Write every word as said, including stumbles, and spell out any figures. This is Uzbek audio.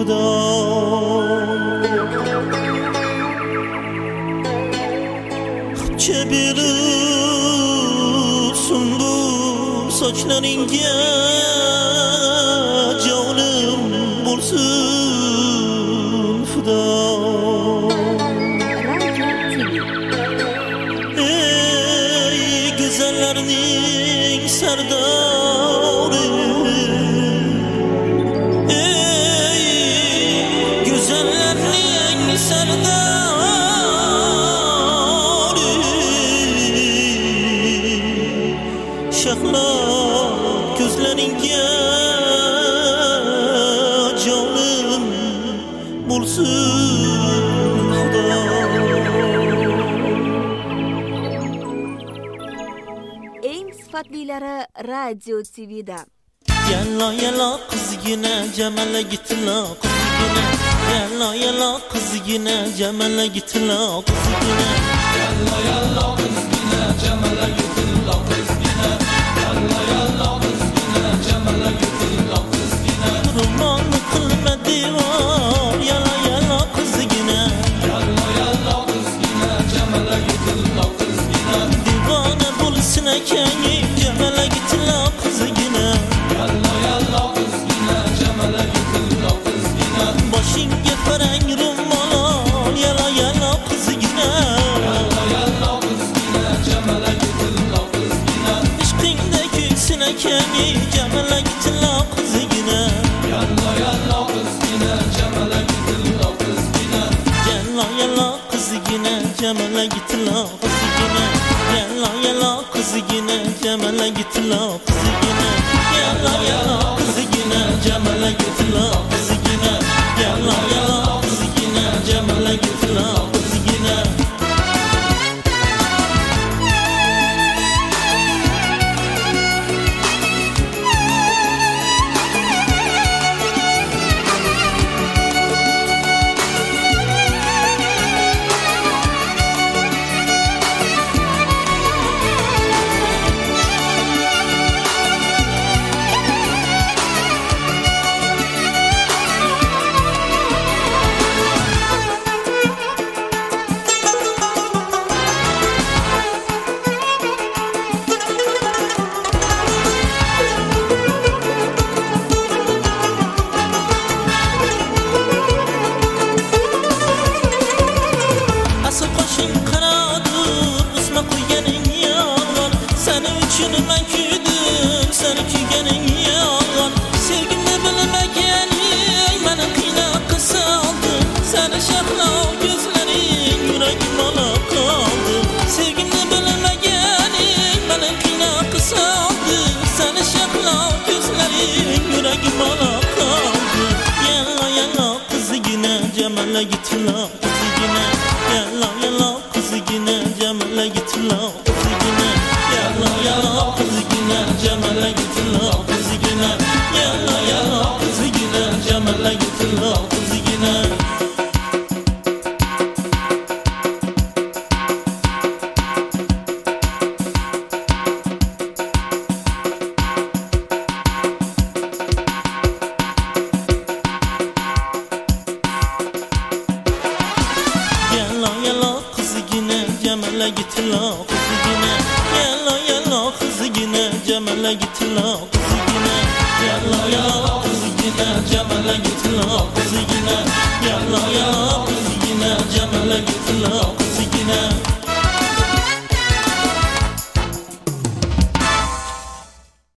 Xudo. Çebilirsin bu saçlarınga canım bulsun Xudo. Ey güzellerinin serdari, ey güzellerinin serdari, şahla gözleringe canım bulsun Xudo. Eng sifatlilari Radio T V'da. Yalla yalla qizgina jamala gitla qizgina, yalla yalla qizgina jamala gitla qizgina, Yalla yalla qizgina jamala gitla qizgina, Yalla yalla qizgina jamala gitla qizgina, roman qilma devor, yalla yalla qizgina, Yalla yalla qizgina jamala gitla qizgina, divona bo'lsin akang jamala gitla qizgina, Yalla yalla qizgina jamala gitla qizgina, boshingga farang ro'mol, yalla yalla qizgina, Yalla yalla qizgina jamala gitla qizgina, ishqingda kuysin akang jamala gitla qizgina, Yalla yalla qizgina jamala gitla qizgina, yalla yalla qizgina jamala gitla qizgina, yalla yalla qizgina jamala gitla qizgina, yalla yalla qizgina jamala gitla qizgina, yalla yalla qizgina jamala gitla qizgina. Asıl qo'shin qaradur, usma qo'yganing yolg'on, seni uchun men kuydim, seni kuyganing yolg'on, sevgimni bilmaganing meni qiynab soldi, seni sharhlov ko'zlaring yuragim olib qoldi, sevgimni bilmaganing meni qiynab soldi, seni sharhlov ko'zlaring yuragim olib qoldi, yalla yalla qizgina jamala gitla qizgina, yalla yalla qizgina jamala gitla qizgina, yalla yalla qizgina jamala gitla qizgina, yalla yalla qizgina jamala gitla qizgina. Yalla yalla qizgina jamala gitla qizgina, yalla yalla qizgina jamala gitla qizgina, yalla yalla qizgina jamala gitla qizgina, yalla yalla qizgina jamala gitla